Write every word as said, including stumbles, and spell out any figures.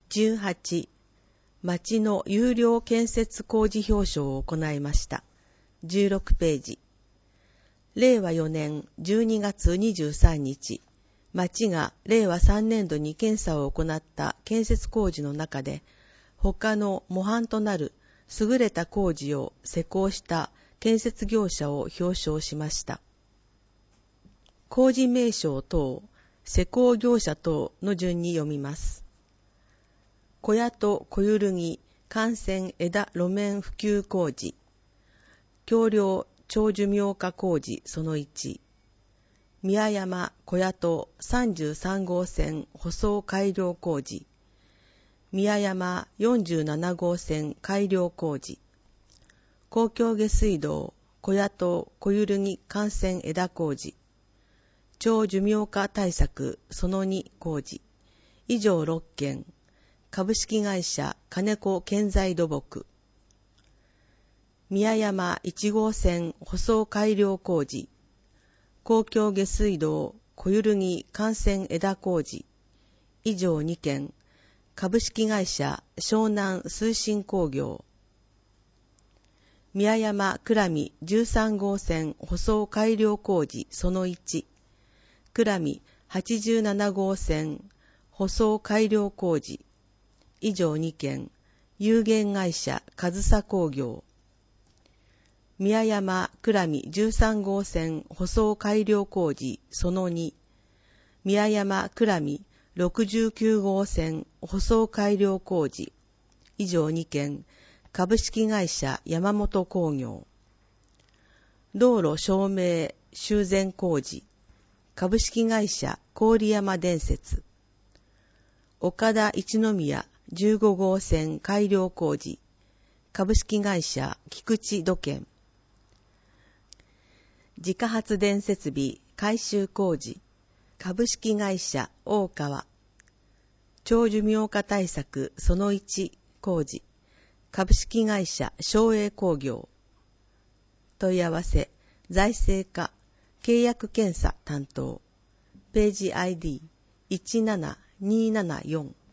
じゅうはち、町の有料建設工事表彰を行いました。じゅうろくページ。れいわよねんじゅうにがつにじゅうさんにち、町がれいわさんねんどに検査を行った建設工事の中で、他の模範となる優れた工事を施工した建設業者を表彰しました。工事名称等、施工業者等の順に読みます。小屋と小ゆるぎ幹線枝路面普及工事、橋梁長寿命化工事そのいち、宮山小屋とさんじゅうさんごうせん舗装改良工事、宮山よんじゅうななごうせん改良工事、公共下水道小屋と小ゆるぎ幹線枝工事、長寿命化対策そのに工事、以上ろっけん、株式会社金子建材土木、宮山いちごうせん舗装改良工事、公共下水道小ゆるぎ幹線枝工事、以上にけん、株式会社湘南推進工業、宮山倉見じゅうさんごうせん舗装改良工事そのいち、倉見はちじゅうななごうせん舗装改良工事、以上にけん、有限会社上総工業、宮山倉見じゅうさんごうせん舗装改良工事そのに、宮山倉見ろくじゅうきゅうごうせん舗装改良工事、以上にけん、株式会社山本工業、道路照明修繕工事、株式会社郡山電鉄、岡田一宮じゅうごごうせん改良工事、株式会社菊池土建、自家発電設備改修工事、株式会社大川、長寿命化対策そのいち工事、株式会社昭栄工業、問い合わせ、財政課、契約検査担当、ページ アイディーいちななにーななよん